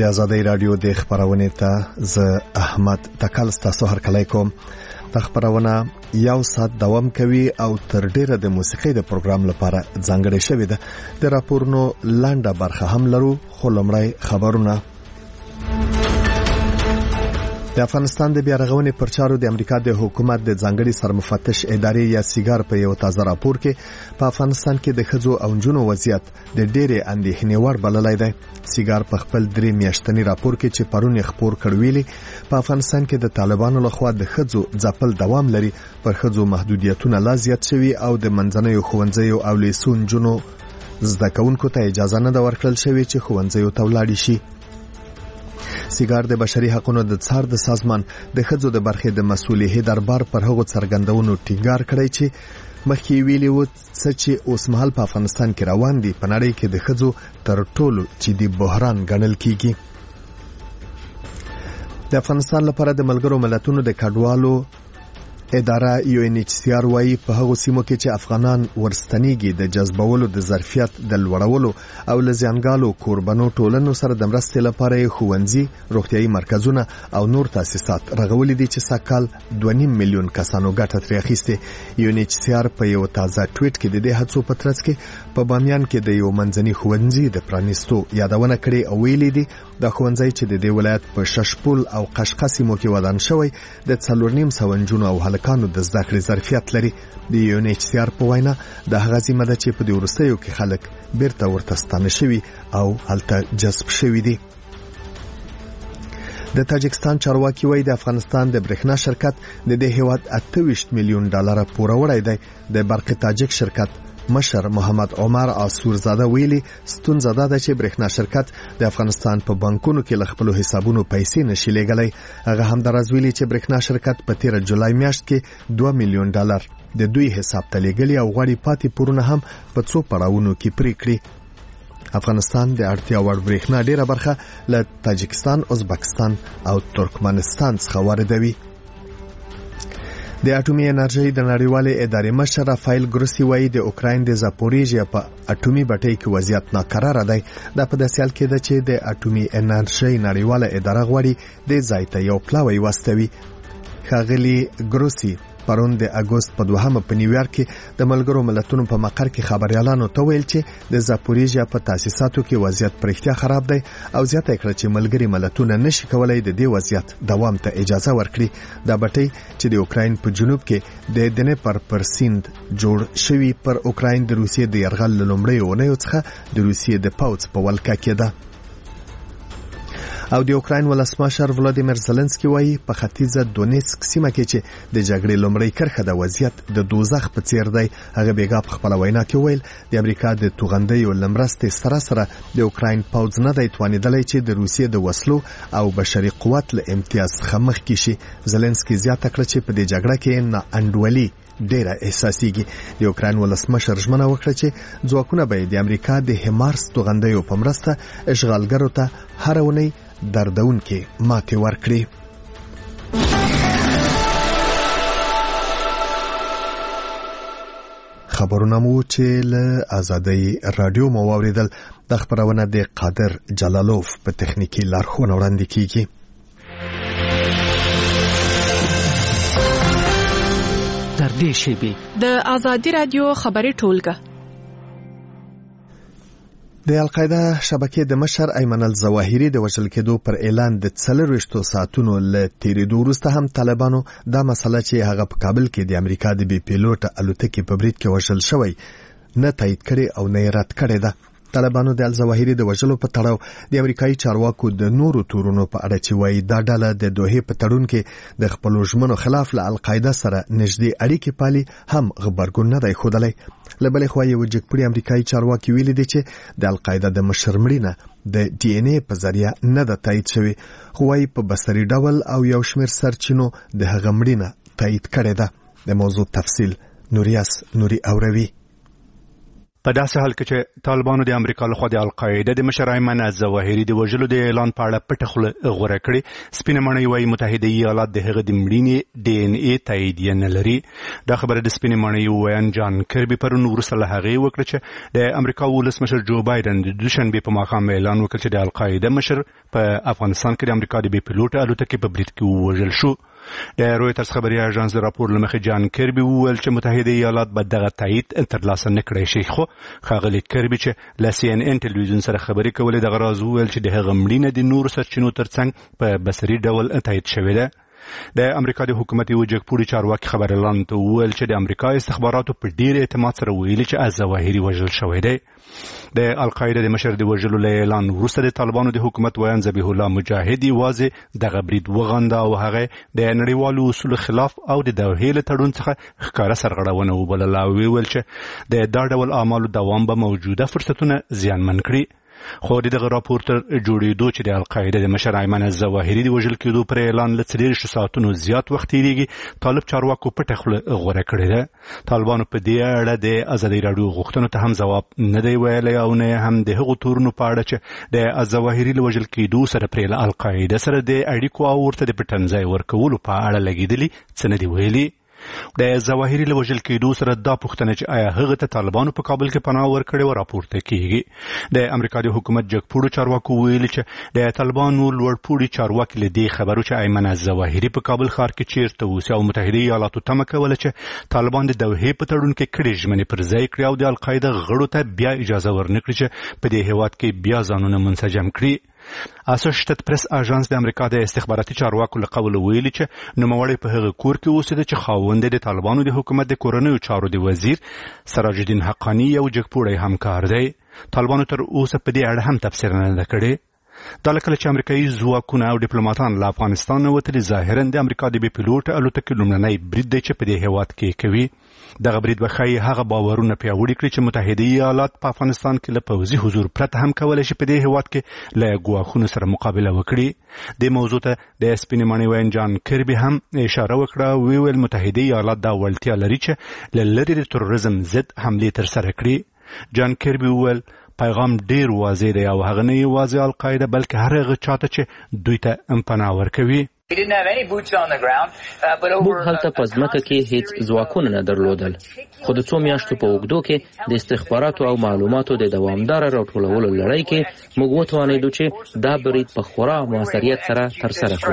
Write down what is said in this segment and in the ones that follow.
د آزادۍ رادیو د خبرونه ته ز احمد تکل تاسو هر کله کوم د خبرونه یو ساعت دوام کوي او تر ډیره د موسیقۍ د پروګرام لپاره ځانګړې شوې ده. د راپورونو لاندې برخه هم لرو، خو لمړی خبرونه. د افغانستان د بیارغونې پر چارو د امریکا د حکومت د ځانګړي سرمفتش ادارې یا سیګار په یو تازه راپور کې په افغانستان کې د ښځو او نجونو وضعیت د ډېرې اندېښنې وړ بللی دی. سیګار په خپل 3 میاشتنی راپور کې چې پرون خبر کړویلی په افغانستان کې د طالبانو لخوا د ښځو ځپل دوام لري، پر ښځو محدودیتونه لا زیات شوي او د منځنیو ښوونځیو او لیسو نجونو زده کوونکو ته اجازه نه ده ورکړل شوې چې ښوونځیو ته ولاړ شي. سیګار د بشري حقوقو د څار د سازمان د ښځو د برخې د مسؤلیت دربار پر هغو څرګندونو ټینګار کړی چې مخکې ویلي و چې اوس مهال په افغانستان کې روان دي په نړۍ کې د ښځو تر ټولو جدي بحران ګڼل کیږي. د افغانستان لپاره د ملګرو ملتونو د کډوالو اداره UNHCR وايي په هغو سیمو کې چې افغانان ورستنیږي د جذبولو د ظرفیت د لوړولو او لزیانګالو کوربنو ټولنو سره د مرستې لپاره ښوونځي، روغتيایي مرکزونه او نور تاسیسات رغولي دي چې سکهال 2.5 میلیون کسانو ګټه ترې اخیسته. UNHCR په یو تازه ټویټ کې د دې هڅو په ترڅ کې په بامیان کې د یو منځني ښوونځي د پرانیستو یادونه کړې او ویلي دي د ښوونځي چې د دې ولایت په ششپول او قشقه سیمو کې ودان شوی د 4.5 نجونو او هلکانو د زده کړې ظرفیت لري. د UNHCR په وینا د هغه سیمه ده چې په دې ورستیو کې خلک بیرته ورته ستانه شوي او هلته جذب شوي دي. د تاجکستان چارواکي وایي د افغانستان د برېښنا شرکت د دې هیواد 28 میلیون ډالر پوره وړی دی. د برق تاجک شرکت مشر محمد عمر آسورزاده ویلي ستونزه ده چې برېښنا شرکت د افغانستان په بانکونو کې له خپل حسابونو پیسې نشي لېږلی. هغه هم درز ویلي چې برېښنا شرکت په 13 جولای میاشت کې 2 میلیون ډالر د دوی حساب ته لېږلي او غواړي پاتې پورونه هم په څو پړاوونو کې پرې کړي. افغانستان د اړتیا وړ برېښنا ډیره برخه له تاجکستان، ازبکستان او ترکمنستان څخه واردوي. د اټومي انرژي د نړیوالې ادارې مشر رافایل ګروسی وایي د اوکراین د زاپوریژیا په اټومي بټۍ کې وضعیت ناقراره دی. دا په داسې حال کې ده چې د اټومي انرژي نړیواله اداره غواړي د ځای ته یو پلاوی واستوي. ښاغلي ګروسی پرون د اگست په 2 په نیویارک کې د ملګرو ملتونو په مقر کې خبريالانو ته ویل چې د زاپوریژیا په تاسیساتو کې وضعیت پرختیا خراب دی او زیاته کړه چې ملګری ملتونه نشي کولای د دې وضعیت دوام ته اجازه ورکړي. دا بټۍ چې د اوکراین په جنوب کې د دنیپر پر سیند جوړ شوی پر اوکراین د روسیې د یرغل لومړی اونیو څخه د روسیې د پوځ په ولکه کې ده. او د اوکراین ولسمشر ولادیمیر زلنسکي وایي په ختیځه دونیسک سیمه کې چې د جګړې لومړی کرښه د وضعیت د دوزخ په څیر دی. هغه بیګا په خپل وینا کې ویل د امریکا د توغندیو لمرستې سره د اوکراین پوځ نه دی توانیدلی چې د روسیې د وسلو او بشري قوت له امتیاز څخه مخکې شي. زلنسکي زیاته کړه چې په دې جګړه کې نه انډولي ډیره احساسيږي. د اوکراین ولسمشر ژمنه وکړه چې ځواکونه به د امریکا د هیمارس توغندیو په مرسته اشغالګرو ته هر اونۍ دردونکې ماتې ورکړي. خبرونه مو چې له آزادۍ رادیو مو واوریدل. د خبرونه د قادر جلالوف په تخنیکی لارښوونه وړاندې کیږي. تر دې شیبې د آزادۍ رادیو خبري ټولګه د القاعده شبکې د مشر ایمن الظواهری د وژل کېدو پر اعلان د 24 ساعتونو له تیریدو وروسته هم طالبانو دا مسله چې هغه په کابل کې د امریکا د بي پیلوټ الوتکې په برید کې وژل شوی نه تایید کړي او نه رد کړي ده. طالبانو د الظواهری د وژلو په تړاو د امریکایي چارواکو د نورو تورونو په اړه چې وایي دا ډله د دوحې په تړون کې د خپل ژمنو خلاف له القاعده سره نږدې اړیکې پالي هم غبرګون نه دی ښودلی. له بلې خوا یو جګپړي امریکایي چارواکي ویلي دي چې د القاعده د مشر مړینه د DNA په ذریعہ نه ده تایید شوی، خو وايي په بصري ډول او یو شمېر سرچینو د هغه مړینه تایید کړې ده. د موضوع تفصیل نوریاس نوري اوروي. په داسې حال کې چې طالبانو د امریکا لخوا د القاعده د مشر ایمن الظواهري د وژلو د اعلان په اړه پټه خوله غوره کړې، سپینه ماڼۍ وايي متحده ایالات د هغه د مړینې ډي ان اي تاییدیه نه لري. دا خبره د سپینه ماڼۍ ویان جان کربي پرون وروسته له هغې وکړه چې د امریکا ولسمشر جو بایدن د دوشنبې په ماښام اعلان وکړ چې د القاعده مشر په افغانستان کې د امریکا د بې پیلوټه الوتکې په برید کې ووژل شو. د رویټرز خبري اژانس د راپور لمخې جان کربي وویل چې متحده ایالات به دغه تایید ترلاسه نه کړی شي، خو ښاغلی کربي چې له سی ان ان ټلویزیون سره خبرې کولې دغه راز وویل چې د هغه مړینه د نورو سرچینو ترڅنګ په بصري ډول تایید شوې ده. د امریکا د حکومت یو جګپوړي چارواکي خبرلاند ته وویل چې د امریکا استخباراتو په ډیر اعتماد سره ویلي چې الظواهري وژل شوی دی. د القاعده د مشر د وژلو له اعلان وروسته د طالبانو د حکومت ویان ذبیح الله مجاهد یوازې دغه برید وغنده او هغه د نړیوالو اصولو خلاف او د دوحې له تړون څخه ښکاره سرغړونه وبلله او ویل چې د دا ډول اعمالو دوام به موجوده فرصتونه زیانمن کړي. خو دغه راپور تر جوړېدو چې د القاعده د مشر ایمن الظواهري د وژل کېدو پر اعلان له 40 ساعتونو زیات وخت تېرېږي، طالب چارواکو پټه خوله غوره کړې ده. طالبانو په دې اړه د ازادي راډیو غوښتنو ته هم ځواب نه دی ویلی او نه هم د هغو تورونو په اړه چې د الظواهري له وژل کېدو سره پرې له القاعده سره د اړیکو او ورته د پټنځای ورکولو په اړه لګېدلي څه نه دي ویلي. د ظواهري له وژل کېدو سره دا پوښتنه چې آیا هغه ته طالبانو په کابل کې پناه ورکړې وه راپورته کېږي. د امریکا د حکومت جګپوړو چارواکو ویلي چې د طالبانو لوړپوړي چارواکي له دې خبرو چې ایمن الظواهري په کابل ښار کې چیرته اوسي او متحده ایالاتو تمه کوله چې طالبان د دوحې په تړون کې کړې ژمنې پر ځای کړي او د القاعده غړو ته بیا اجازه ورنکړي چې په دې هېواد کې بیا ځانونه منسجم کړي. اسوشیټډ پریس اژانس د امریکا د استخباراتي چارواکو له قوله ویلي چې نوموړی په هغه کور کې اوسېده چې خاوند د طالبانو د حکومت د کورنیو چارو د وزیر سراج الدین حقانی یو جګپوړی همکار دی. طالبانو تر اوسه په دې اړه هم تفسیر نه ده کړې. دا کله چې امریکایي ځواکونه او ډیپلوماټان له افغانستان نه وتلي ظاهرا د امریکا د بې پیلوټه الوتکې لومړنی برید دی چې په دې هېواد کې کوي. دغه برید به ښایي هغه باورونه پیاوړي کړي چې متحده ایالات په افغانستان کې له پوځي حضور پرته هم کولی شي په دې هېواد کې له ګواښونو سره مقابله وکړي. دې موضوع ته د سپینې ماڼۍ ویان جان کربي هم اشاره وکړه، ویل متحده ایالات دا وړتیا لري چې له لرې د تروریزم ضد حملې ترسره کړي. جان کربي وویل پیغام ډیر واضح دی او هغه نه یوازې القاعده بلکې هر هغه چاته چې دوی ته پناه ورکوي. موږ هلته په ځمکه کې هیڅ ځواکونه نه درلودل، خو د څو میاشتو په اوږدو کې د استخباراتو او معلوماتو د دوامداره راټولولو لړۍ کې موږ وتوانیدو چې دا برید په خورا موثریت سره ترسره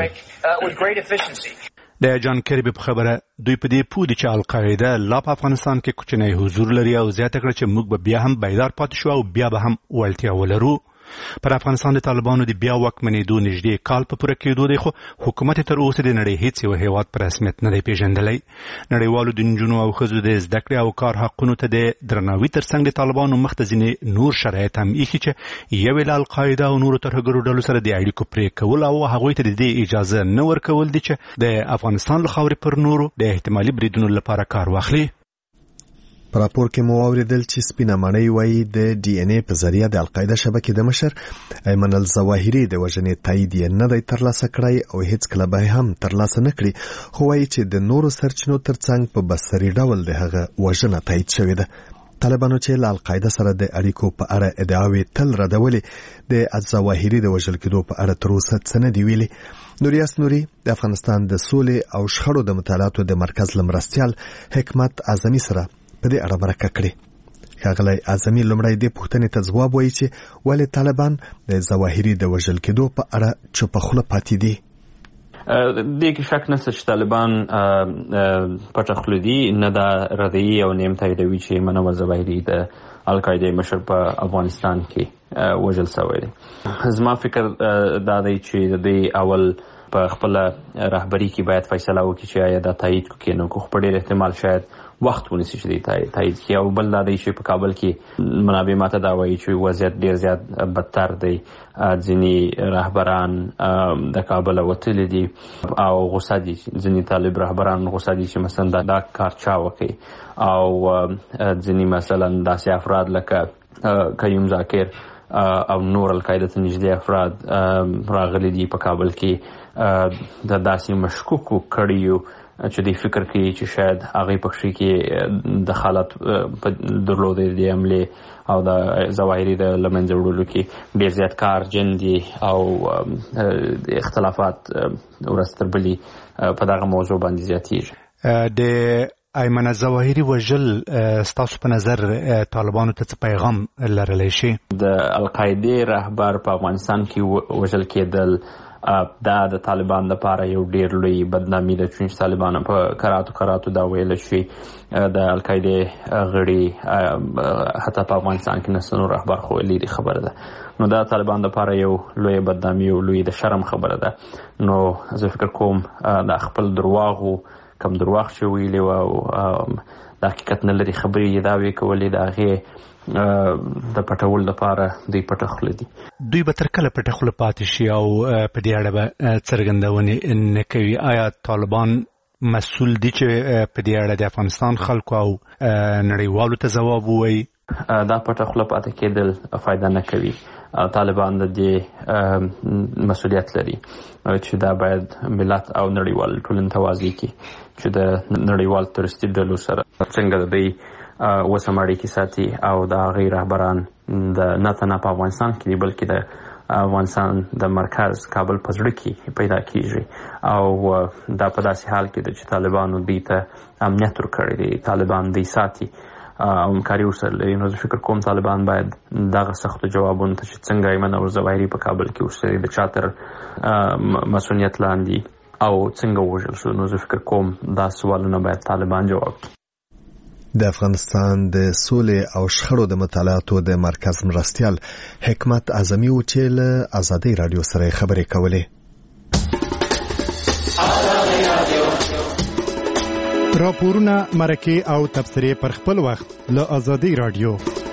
کړو. د جان کربي په خبره دوی په دې پوه دي چې القاعده لا په افغانستان کې کوچنی حضور لري او زیاته کړه چې موږ به بیا هم بیدار پاتې شو او بیا به هم وړتیا ولرو. پر افغانستان د طالبانو د بیا واکمنېدو نږدې کال په پوره کېدو دی، خو حکومت تر اوسه د نړۍ هیڅ یو هېواد په رسمیت نه دی پیژندلی. نړیوالو د نجونو او ښځو د زده کړې او کار حقونو ته د درناوي ترڅنګ د طالبانو مخ ته ځینې نور شرایط هم ایښي چې یو له القاعده او نورو ترهګرو ډلو سره د اړیکو پرې کول او هغوی ته د دې اجازه نه ورکول دي چې د افغانستان له خاورې پر نورو د احتمالي بریدونو لپاره کار واخلي. په راپور کې مو واوریدل چې سپینه ماڼۍ وایي د ډي ان اي په ذریعه د القاعده شبکې د مشر ایمن الظواهري د وژنې تایید یې نه دی ترلاسه کړی او هیڅ کله به هم ترلاسه نه کړي، خو وایي چې د نورو سرچینو ترڅنګ په بصري ډول د هغه وژنه تایید شوې ده. طالبانو چې له القاعده سره د اړیکو په اړه ادعاوې تل ردولې، د الظواهري د وژل کېدو په اړه تر اوسه څه نه دي ویلي. نوریاس نوري د افغانستان د سولې او شخړو د مطالعاتو د مرکز لمرستیال حکمت اعظمي سره په دې اړه مرکه کړې. ښاغلی اعظمي لومړی دې پوښتنې ته ځواب وایي چې ولې طالبان د ظواهري د وژل کېدو په اړه چوپه خوله پاتې دي. دې کې شک نشته چې طالبان پټه خوله دي، نه دا ردعي او نیم تاییدوي چې ایمن الظواهري د القاعده مشر په افغانستان کې وژل شوی دی. زما فکر دا دی چې د دې اول په خپل رهبری کې باید فیصله وکړي چې آیا دا تایید کوي نو خو په ډېر احتمال شاید وخت ونیسي چې دی تایید کړي. او بل دا دی چې په کابل کې منابع ماته دا وایي چې وضعیت ډېر زیات بدتر دی، ځینې رهبران د کابل وتلي دي او غوسه دي، ځینې طالب رهبران غوسه دي چې مثلا دا کار چا وکړي، او ځینې مثلا داسې افراد لکه قیوم ذاکر او نور القاعده ته نږدې افراد راغلي دي په کابل کې د داسې مشکوکو کړیو چې دوی فکر کوي چې شاید هغې په کښې کې دخالت درلودی د حملې او د ظواهري د له منځه وړلو کې ډېر زیات کار جندي او اختلافات ورځ تر بلې په دغه موضوع باندې زیاتېږي. د ایمن ظواهري وژل ستاسو په نظر طالبانو ته څه پیغام لرلی شي؟ د القاعدې رهبر په افغانستان کې وژل کېدل دا د طالبان لپاره یو ډېر لوی بدنامي ده، چې طالبانو په کراتو دا ویل شي د القاعدې غړي حتی په افغانستان کې نسنو رهبر خو لري خبره ده. نو دا طالبان لپاره یو لوی بدنامي او لوی د شرم خبره ده. نو زه فکر کوم د خپل درواغو کم درواغ چې ویلي و او د حقیقت نه لري خبرې یې دعوې کولې د هغې د پټولو لپاره دوی پټه خوله دي. دوی به تر کله پټه خوله پاتې شي او په دې اړه به څرګندونې نه کوي؟ آیا طالبان مسؤل دي چې په دې اړه د افغانستان خلکو او نړیوالو ته ځواب ووایي؟ دا پټه خوله پاتې کېدل فایده نه کوي. طالبان د دې مسؤلیت لري چې دا باید ملت او نړیوال ټولنې ته واضح کړي چې د نړیوال تروریستي ډلو سره څنګه د دوی وسم اړیکې ساتي او د هغې رهبران د نه تنها په افغانستان کې دي بلکې د افغانستان د مرکز کابل په زړه کې پیدا کیږي او دا په داسې حال کې ده چې طالبانو دوی ته امنیت ورکړی دی، طالبان دوی ساتي او همکاري ورسره لري. نو زه فکر کوم طالبان باید دغه سختو جوابونو ته چې څنګه ایمن او ظواهري په کابل کې اوسېدي د چا تر مسؤلیت لاندې او څنګه ووژل شو، نو زه فکر کوم دا سوالونه باید طالبان جواب کړي. د افغانستان د سولې او شخړو د مطالعاتو د مرکز مرستیال حکمت اعظمي و چې له آزادۍ رادیو سره خبرې کولې. راپورونه، مرکې او تبصرې پر خپل وخت له آزادۍ رادیو.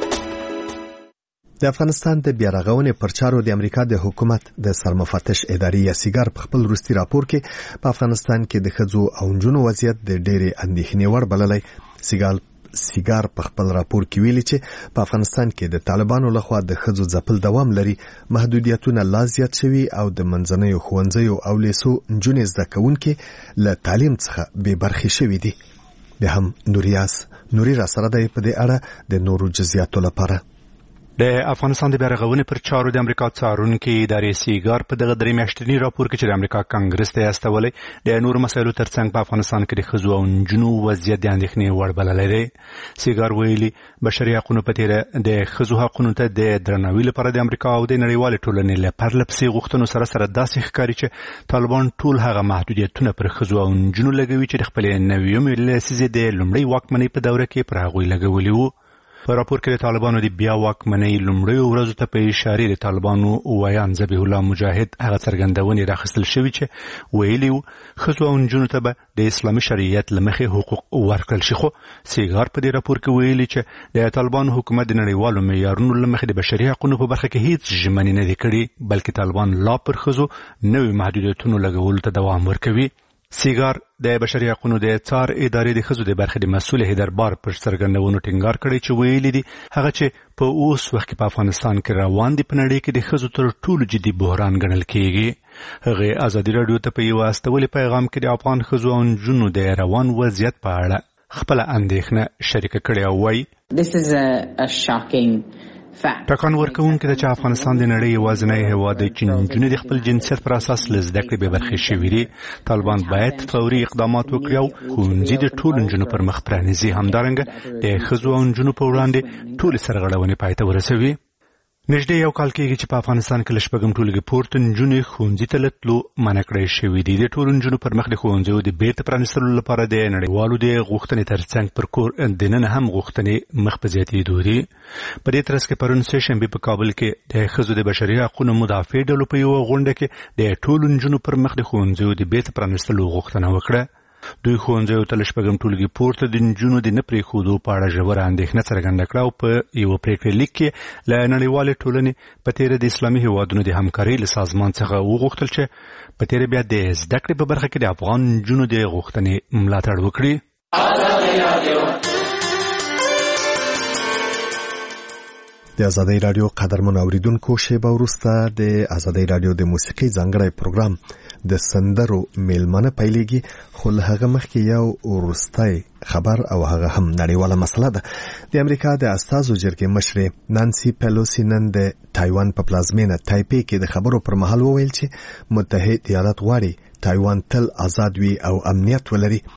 د افغانستان د بیارغونې پر چارو د امریکا د حکومت د سرمفتش ادارې یا سیګار په خپل وروستي راپور کې په افغانستان کې د ښځو او نجونو وضعیت د ډېرې اندېښنې وړ بللی. سیګار په خپل راپور کې ویلي چې په افغانستان کې د طالبانو لخوا د ښځو ځپل دوام لري، محدودیتونه لا زیات شوي او د منځنیو ښوونځیو او لیسو نجونې زده کوونکې له تعلیم څخه بې برخې شوي دي. د هم نوري را سره دی په دې اړه د نورو جزئیاتو لپاره. د افغانستان د بیارغونې پر چارو د امریکا څارونکي ادارې سیګار په دغه 3 میاشتني راپور کې چې د امریکا کانګرس ته استولې د نورو مسایلو ترڅنګ په افغانستان کې د ښځو او نجونو وضعیت د اندېښنې وړ بللی دی. سیګار ویلي بشري حقونو په تېره د ښځو حقونو ته د درناوي لپاره د امریکا او د نړیوالې ټولنې له پرله پسې غوښتنو سره داسې ښکاري چې طالبان ټول هغه محدودیتونه پر ښځو او نجونو لګوي چې د خپلې 90مې لسیزې د لومړۍ واکمنۍ په دوره کې پر هغوی لګولي وو. په راپور کې د طالبانو د بیا واکمنۍ لومړیو ورځو ته په اشارې د طالبانو ویان ذبیح الله مجاهد هغه څرګندونې راخیستل شوي چې ویلي وو ښځو او نجونو ته به د اسلامي شریعت له مخې حقوق ورکړل شي. خو سیګار په دې راپور کې ویلي چې د طالبانو حکومت د نړیوالو معیارونو له مخې د بشري حقونو په برخه کې هیڅ ژمنې نه دي کړې، بلکې طالبان لا پر ښځو نوي محدودیتونو لګولو ته دوام ورکوي. سیګار د بشري حقونو د څار ادارې د ښځو د برخې د مسؤل هیدربار پر څرګندونو ټینګار کړی چې ویلي دي هغه چې په اوس وخت کې په افغانستان کې روان دي په نړۍ کې د ښځو تر ټولو جدي بحران ګڼل کېږي. هغه آزادي رادیو ته په یو استولي پیغام کې د افغان ښځو او نجونو د روان وضعیت په اړه خپل اندېښنه شریکه کړې او وایي ټکان ورکوونکی ده چې افغانستان د نړۍ یوازینی هېواد دی چې نجونې د خپل جنسیت پر اساس له زده کړې بې برخې شوي دي. طالبان باید فوري اقدامات وکړي او ښوونځي د ټولو نجونو پر مخ پرانیزي، همدارنګه د ښځو او نجونو په وړاندې ټولې سرغړونې پای ته ورسوي. نږدې یو کال کېږي چې په افغانستان کې له شپږم ټولګي پورته نجونې ښوونځي ته له تلو منع کړی شوي دي. د ټولو نجونو پر مخ د ښوونځیو د بیرته پرانیستلو لپاره د نړیوالو د غوښتنې ترڅنګ پر کور دننه هم غوښتنې مخ په زیاتېدو دي. په دې ترڅ کې پرون سهشنبې په کابل کې د ښځو د بشري حقونو مدافع ډلو په یوه غونډه کې د ټولو نجونو پر مخ د ښوونځیو د بیرته پرانیستلو غوښتنه وکړه. دوی ښوونځیو ته له شپږم ټولګي پورته د نجونو د نه پرېښودو په اړه ژوره اندېښنه څرګنده کړه او په یوه پرېکړه لیک کې له نړیوالې ټولنې په تېره د اسلامي هېوادونو د همکارۍ له سازمان څخه وغوښتل چې په تېره بیا د زده کړې په برخه کې د افغان نجونو د غوښتنې ملاتړ وکړي. د آزادۍ رادیو قدرمن اوریدونکو، شیبه وروسته د آزادۍ رادیو د موسیقۍ ځانګړی پروګرام د سندرو میلمنه پیلېږي، خو له هغه مخکې یو وروستی خبر او هغه هم نړیواله مسله ده. د امریکا د استازو جرګې مشرې نانسي پیلوسی نن د تایوان په پلازمینه تایپې کې د خبرو پر مهال وویل چې متحد ایالات غواړي تایوان تل آزاد وي او امنیت ولري،